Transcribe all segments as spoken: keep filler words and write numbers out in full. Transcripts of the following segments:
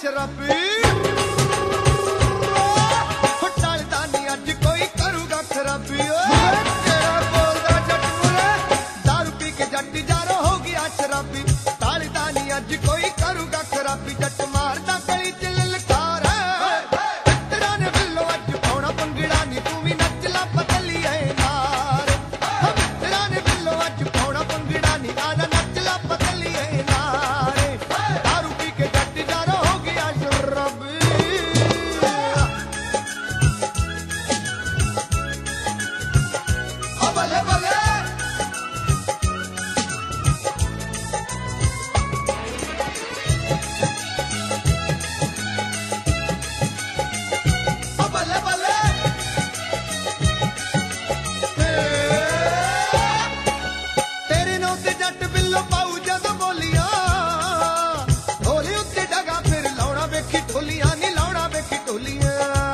शराबी टलदा नहीं अज कोई करूगा खराबी तेरा बोलदा जट मुले दारू पी के जट यारो हो गया शराबी टलदा नहीं अज कोई करूगा खराबी जट मारदा गली च ललकार मित्रा ने बिल्लो अज पाउणा पंगड़ा नी तू भी नच ला पतली है नार मित्रा ने बिल्लो अज पाउणा पंगड़ा नी आजा नच ला पतली है नार दारू पी के जट यारो हो गया शराबी बले बले बले बले तेरे नौ ते जट बिल्लो पाऊ जद बोलिया ढोली उत्ते डगा फिर लाउणा वेखी ढोलियां नी लाउणा वेखी ढोलियां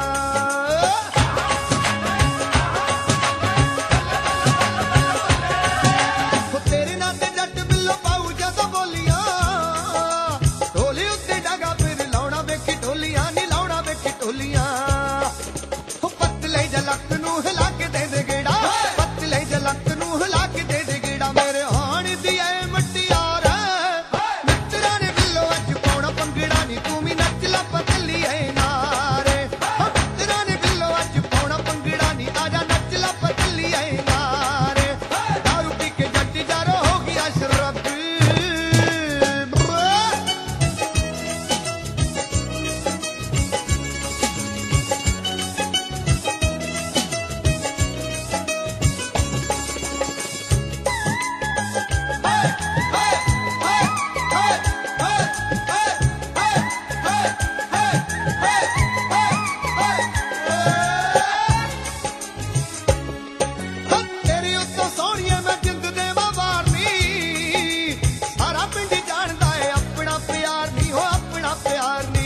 तेरे नाल ते जट बिल्लो पाऊ जद बोलिया ढोली उत्ते डगा फिर लाउणा वेखी ढोलियां नी लाउणा वेखी ढोलियां पतले जलक नू हिला के दे दे गेड़ा पतले जलक नू हिला के दे दे गेड़ा मेरे हाण दी ऐ मटियार मित्रा ने बिल्लो अज पाउणा पंगड़ा नी तू भी नच ला पतली ऐ नारे मित्रा ने बिल्लो अज पाउणा पंगड़ा नी आजा नच ला पतली ऐ नारे दारू पी के जट यारो हो गया शराबी तेरे उत्तों सोहणिए मैं जिंद देवां वारनी सारा पिंड जानदा है अपना प्यार नी हो अपना प्यार नी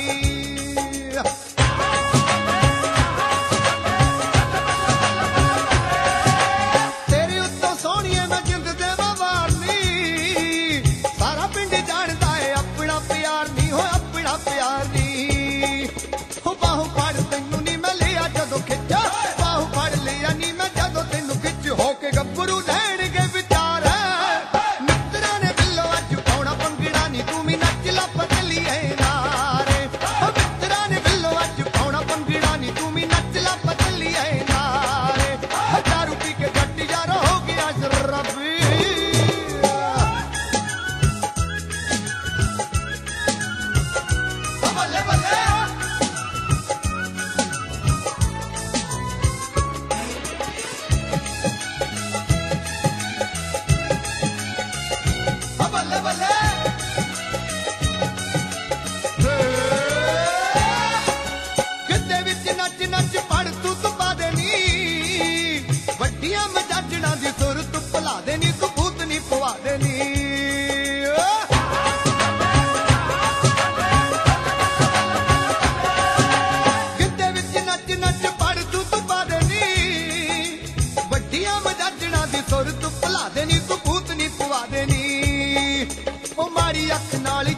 तेरे उत्तों सोहणिए मैं जिंद देवां वारनी सारा पिंड जानदा है अपना प्यार नी हो अपना प्यार नी हो बाहू फड़ तैनू नी मैं लिया जदों खिच्चा बाहू फड़ लिया नी मैं जदों तैनू खिच हो के गब्बरू लैणगे विचार मित्रा ने बिल्लो अज पाउणा पंगड़ा नी तू भी नच ला पतली है नारे मित्रा ने बिल्लो अज पाउणा पंगड़ा नी तू भी नच ला पतली है नारे दारू पी के जट यारो हो गया शराबी बल्ले बल्ले बल्ले बल्ले गिद्दे विच नच नच पड़ तू तुपा देनी वड्डियां मजाजणा दी सुर तू भुला देनी तू भूत नी पवा देनी गिद्दे विच नच नच पड़ तू तुपा देनी वड्डियां मजाजणा दी सुर तू भुला देनी तू भूत नी पवा देनी ओ माड़ी अख नाल